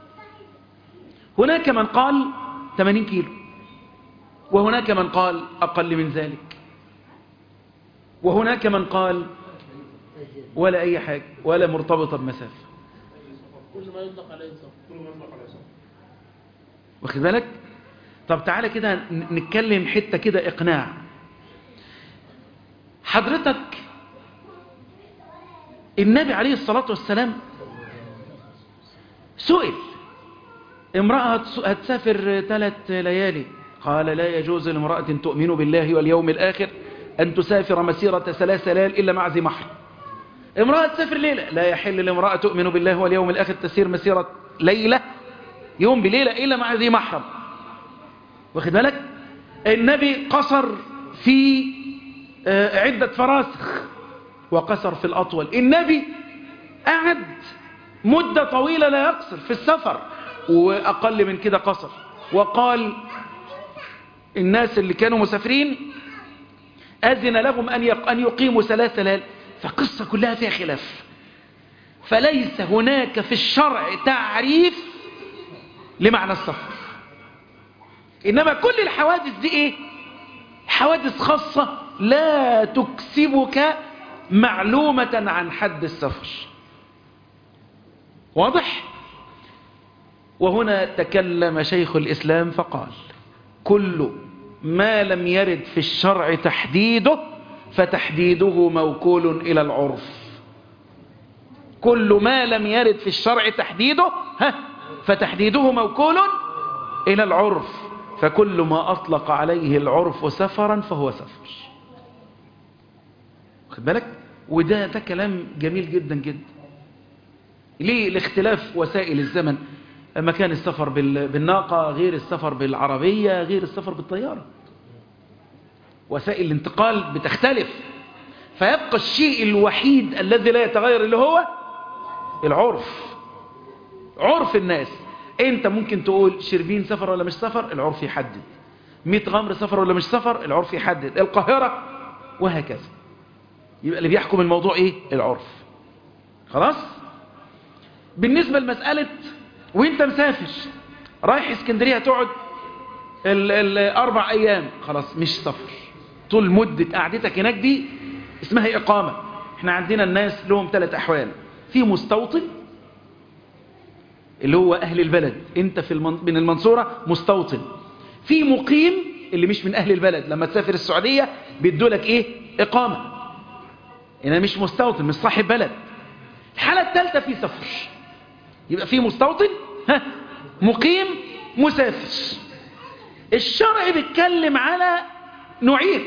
هناك من قال 80 كيلو، وهناك من قال أقل من ذلك، وهناك من قال ولا أي حاجة ولا مرتبطة بمسافة. كل ما يطلق عليه سفر. واخد بالك؟ طب تعالى كده نتكلم حتة كده إقناع. حضرتك النبي عليه الصلاة والسلام سئل امرأة هتسافر 3 ليالي، قال لا يجوز لامرأة تؤمن بالله واليوم الآخر أن تسافر مسيرة 3 ليال إلا مع ذي محرم. امرأة تسافر ليلة، لا يحل لامرأة تؤمن بالله واليوم الآخر تسير مسيرة ليلة يوم بليلة إلا مع ذي محرم. واخد بالك؟ النبي قصر في عدة فراسخ وقصر في الأطول. النبي قعد مدة طويلة لا يقصر في السفر، وأقل من كده قصر. وقال الناس اللي كانوا مسافرين أذن لهم أن يقيموا 3 ليال. فقصة كلها فيها خلاف، فليس هناك في الشرع تعريف لمعنى السفر، إنما كل الحوادث دي إيه؟ حوادث خاصة لا تكسبك معلومة عن حد السفر. واضح؟ وهنا تكلم شيخ الإسلام فقال كل ما لم يرد في الشرع تحديده فتحديده موكول إلى العرف. كل ما لم يرد في الشرع تحديده فتحديده موكول إلى العرف، فكل ما أطلق عليه العرف سفرا فهو سفر. خد بالك؟ وده كلام جميل جدا جدا. ليه؟ لاختلاف وسائل الزمن. مكان السفر بالناقة غير السفر بالعربية غير السفر بالطيارة، وسائل الانتقال بتختلف. فيبقى الشيء الوحيد الذي لا يتغير اللي هو العرف، عرف الناس. انت ممكن تقول شربين سفر ولا مش سفر، العرف يحدد. 100 غمر سفر ولا مش سفر، العرف يحدد. القاهرة وهكذا. يبقى اللي بيحكم الموضوع ايه؟ العرف. خلاص؟ بالنسبة لمسألة وانت مسافر رايح اسكندرية تقعد 4 أيام، خلاص مش سفر. طول مدة قعدتك هناك دي اسمها إقامة. احنا عندنا الناس لهم 3 أحوال. في مستوطن اللي هو أهل البلد، انت من المنصورة مستوطن. في مقيم اللي مش من أهل البلد، لما تسافر السعودية بيدولك ايه؟ إقامة. انا مش مستوطن، مش صاحب بلد. الحالة الثالثة في سفر، يبقى في مستوطن مقيم مسافر. الشرع بيتكلم على نوعين،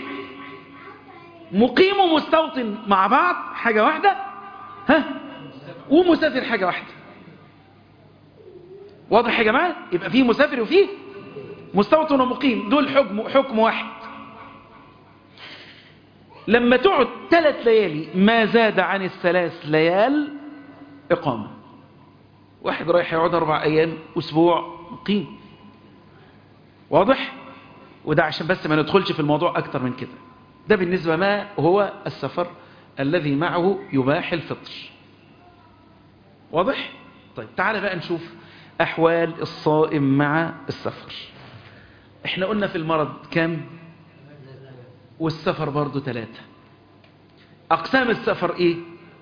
مقيم ومستوطن مع بعض حاجة واحدة، ومسافر حاجة واحدة. واضح يا جماعة؟ يبقى فيه مسافر وفيه مستوطن ومقيم، دول حكم واحد. لما تقعد 3 ليالي ما زاد عن 3 ليال إقامة. واحد رايح يقعد 4 أيام أسبوع مقيم. واضح؟ وده عشان بس ما ندخلش في الموضوع أكتر من كده. ده بالنسبة ما هو السفر الذي معه يباح الفطر. واضح؟ طيب تعال بقى نشوف أحوال الصائم مع السفر. احنا قلنا في المرض كام؟ والسفر برضو 3. أقسام السفر إيه؟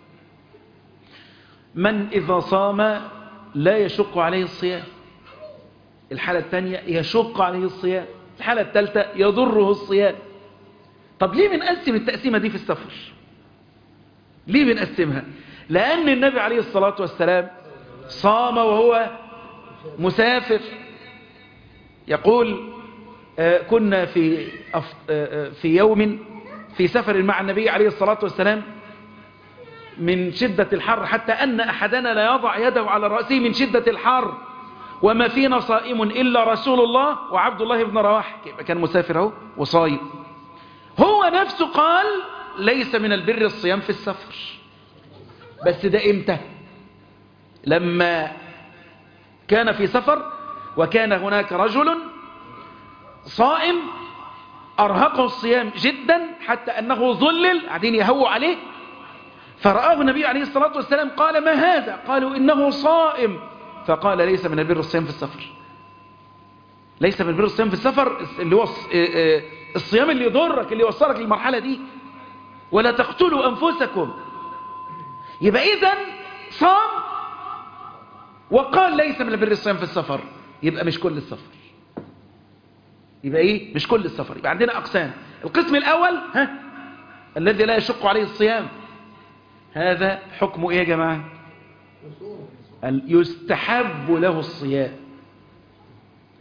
من إذا صام لا يشق عليه الصيام. الحالة الثانية يشق عليه الصيام. الحالة الثالثة يضره الصيام. طب ليه بنقسم التقسيمة دي في السفر؟ ليه بنقسمها؟ لأن النبي عليه الصلاة والسلام صام وهو مسافر. يقول كنا في يوم في سفر مع النبي عليه الصلاة والسلام من شدة الحر حتى أن أحدنا لا يضع يده على رأسه من شدة الحر، وما فينا صائم إلا رسول الله وعبد الله بن رواحة. كان مسافر اهو وصايم. هو نفسه قال ليس من البر الصيام في السفر. بس ده امتى؟ لما كان في سفر وكان هناك رجل صائم أرهقه الصيام جدا حتى أنه ظلل، قاعدين يهووا عليه. فرآه النبي عليه الصلاة والسلام قال ما هذا؟ قالوا إنه صائم. فقال ليس من البر الصيام في السفر. ليس من البر الصيام في السفر اللي هو الصيام اللي يضرك، اللي يوصلك للمرحلة دي. ولا تقتلوا أنفسكم. يبقى إذن صام وقال ليس من البر الصيام في السفر، يبقى مش كل السفر. يبقى إيه؟ مش كل السفر. يبقى عندنا أقسام. القسم الأول الذي لا يشق عليه الصيام، هذا حكمه إيه يا جماعة؟ يستحب له الصيام.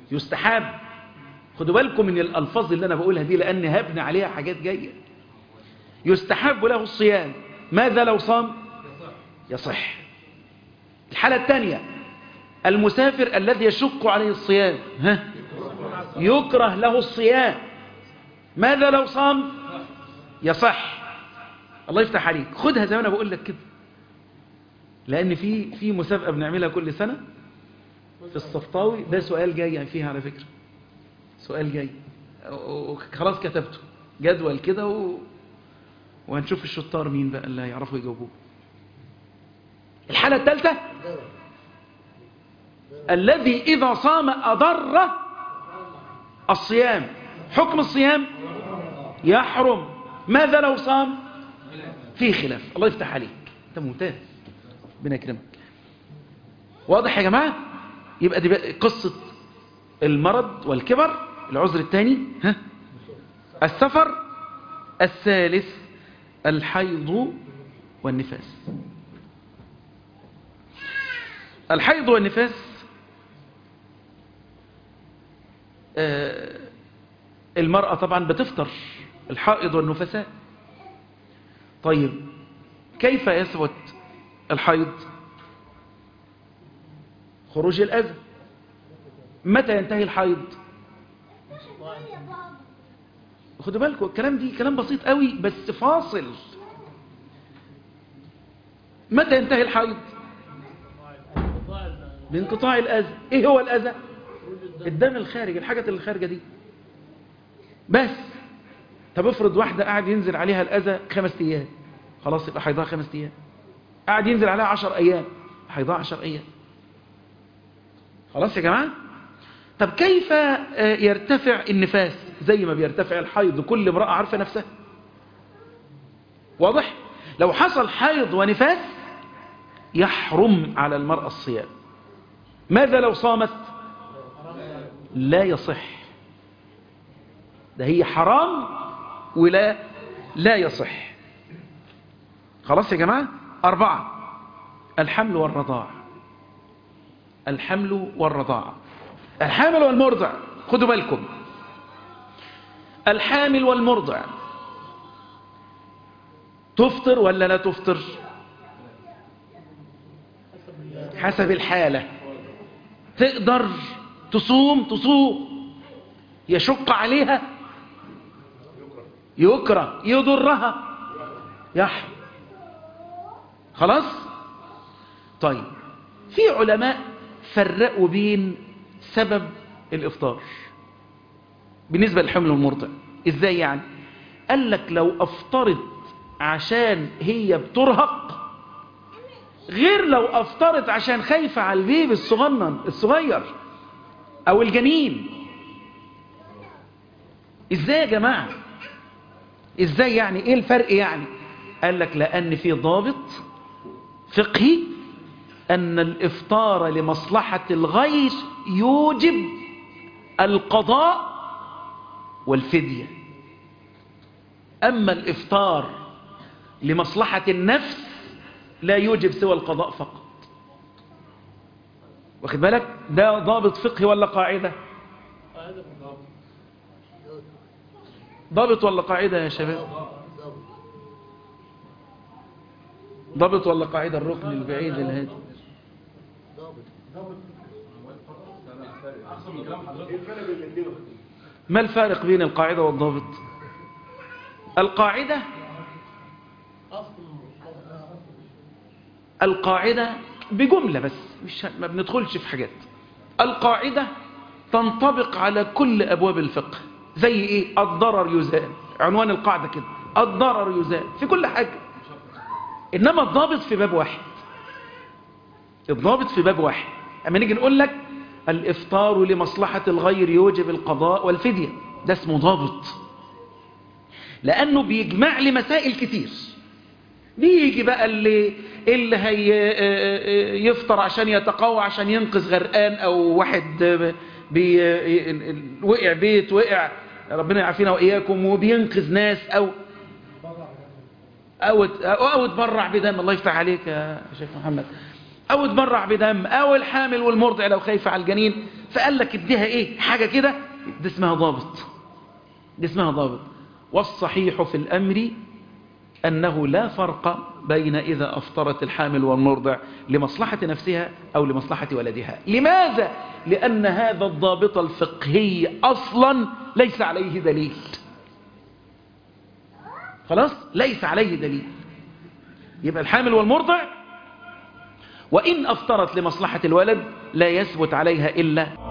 يستحب. خدوا بالكم من الألفاظ اللي أنا بقولها دي لأن هبني عليها حاجات جاية. يستحب له الصيام، ماذا لو صام؟ يصح. الحالة الثانية المسافر الذي يشق عليه الصيام، يكره له الصيام، ماذا لو صام؟ يصح. الله يفتح عليك. خدها زي ما أنا بقول لك كده، لأن في مسابقة بنعملها كل سنة في الصفطاوي، ده سؤال جاي فيها على فكرة، سؤال جاي خلاص كتبته جدول كده وهنشوف الشطار مين بقى اللي هيعرفوا يجاوبوه. الحالة الثالثة الذي إذا صام أضر الصيام، حكم الصيام يحرم، ماذا لو صام؟ فيه خلاف. الله يفتح عليك، انت ممتاز، ربنا يكرمك. واضح يا جماعة؟ يبقى دي بقى قصة المرض والكبر. العذر الثاني السفر. الثالث الحيض والنفاس. الحيض والنفاس المرأة طبعا بتفطر، الحائض والنفساء. طيب كيف يثبت الحيض؟ خروج الأذى. متى ينتهي الحيض؟ خدوا بالكم الكلام دي كلام بسيط قوي بس فاصل. متى ينتهي الحيض؟ بانقطاع الأذى. ايه هو الأذى؟ الدم الخارج، الحاجة اللي خارجة دي بس. طب افرض واحدة قاعد ينزل عليها الأذى 5 أيام، خلاص يبقى حيضها 5 أيام. قاعد ينزل عليها 10 أيام، حيضها 10 أيام. خلاص يا جماعة؟ طب كيف يرتفع النفاس؟ زي ما بيرتفع الحيض، كل امرأة عارفة نفسها. واضح؟ لو حصل حيض ونفاس يحرم على المرأة الصيام. ماذا لو صامت؟ لا يصح. ده هي حرام ولا يصح. خلاص يا جماعة؟ 4 الحمل والرضاع. الحمل والرضاعة. الحامل والمرضع، خدوا بالكم، الحامل والمرضع تفطر ولا لا تفطر؟ حسب الحالة. تقدر تصوم يشق عليها يكره، يضرها يحرم. خلاص؟ طيب في علماء فرقوا بين سبب الإفطار بالنسبة للحمل والمرضع. إزاي يعني؟ قال لك لو أفطرت عشان هي بترهق غير لو أفطرت عشان خايفة على البيبي الصغير أو الجنين. إزاي يا جماعة؟ إزاي يعني؟ إيه الفرق يعني؟ قال لك لأن في ضابط فقهي أن الإفطار لمصلحة الغير يوجب القضاء والفدية، أما الإفطار لمصلحة النفس لا يوجب سوى القضاء فقط. واخد بالك؟ ده ضابط فقهي ولا قاعدة؟ ضابط ولا قاعدة يا شباب؟ ضابط ولا قاعدة؟ الركن البعيد الهادي. ما الفارق بين القاعدة والضابط؟ القاعدة بجملة بس، ما بندخلش في حاجات. القاعدة تنطبق على كل أبواب الفقه. زي إيه؟ الضرر يزال، عنوان القاعدة كده، الضرر يزال في كل حاجة. إنما الضابط في باب واحد. الضابط في باب واحد. أما نيجي نقول لك الإفطار لمصلحة الغير يوجب القضاء والفدية، ده اسمه ضابط، لأنه بيجمع لي مسائل كتير. بيجي بقى اللي يفطر عشان يتقوى، عشان ينقذ غرقان، أو واحد وقع بيت، وقع ربنا يعافينا وإياكم، وبينقذ ناس، أو اتبرع بدم. الله يفتح عليك يا شيخ محمد. او اتبرع بدم، او الحامل والمرضع لو خايفة على الجنين فقال لك اديها ايه حاجة كده، دي اسمها ضابط، دي اسمها ضابط. والصحيح في الامر انه لا فرق بين اذا افطرت الحامل والمرضع لمصلحة نفسها او لمصلحة ولدها. لماذا؟ لان هذا الضابط الفقهي اصلا ليس عليه دليل، خلاص ليس عليه دليل. يبقى الحامل والمرضع وإن أفطرت لمصلحة الولد لا يثبت عليها إلا